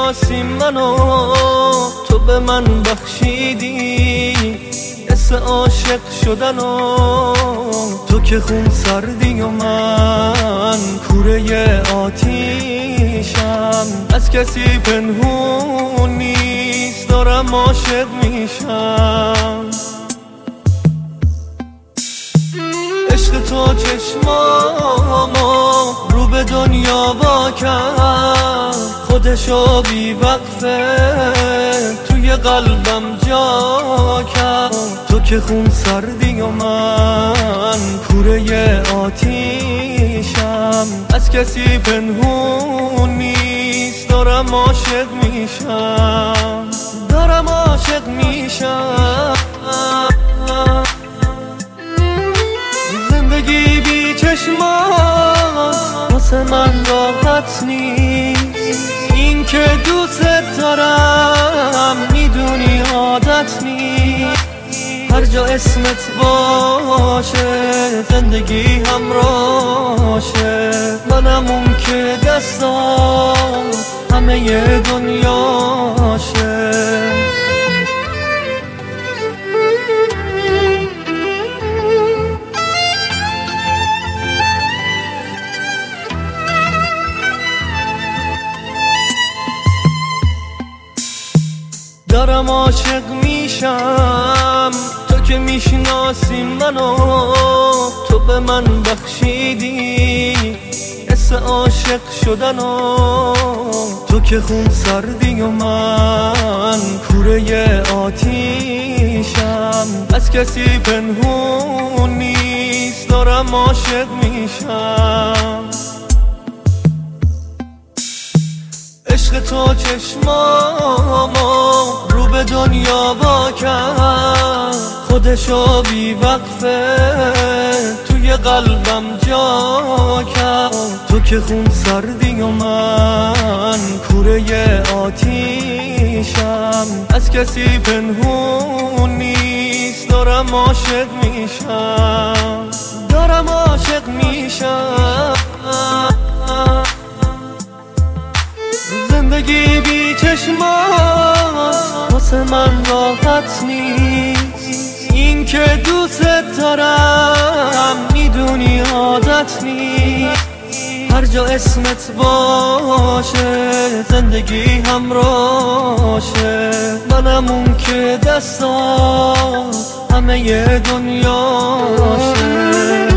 میشناسی منو، تو به من بخشیدی حس عاشق شدنو. تو که خون سردی و من کوره آتیشم، از کسی پنهون نیست دارم عاشق میشم. عشق تو چشمامو رو به دنیا وا کرد، خودشو بی وقفه توی قلبم جا کرد. تو که خون سردی و من کوره آتیشم، از کسی پنهون نیست دارم عاشق میشم، دارم عاشق میشم. زندگی بی چشمات واسه من راحت نیست، این که دوست دارم میدونی عادت نیست. هر جا اسمت باشه زندگی همراشه، منم اون که دستام همه دنیاشه. دارم عاشق میشم، تو که میشناسی منو، تو به من بخشیدی حس عاشق شدنو. تو که خون سردی و من کوره آتیشم، از کسی پنهون نیست دارم عاشق میشم. عشق تو چشمامو رو به دنیا وا کرد، خودشو بی وقفه توی قلبم جا کرد. تو که خون سردی و من کوره آتیشم، از کسی پنهون نیست دارم عاشق میشم، دارم عاشق میشم. زندگی بی چشمات واسه من راحت نیست، این که دوست دارم میدونی عادت نیست. هر جا اسمت باشه زندگی همراشه، منم اون که دستام همه دنیاشه.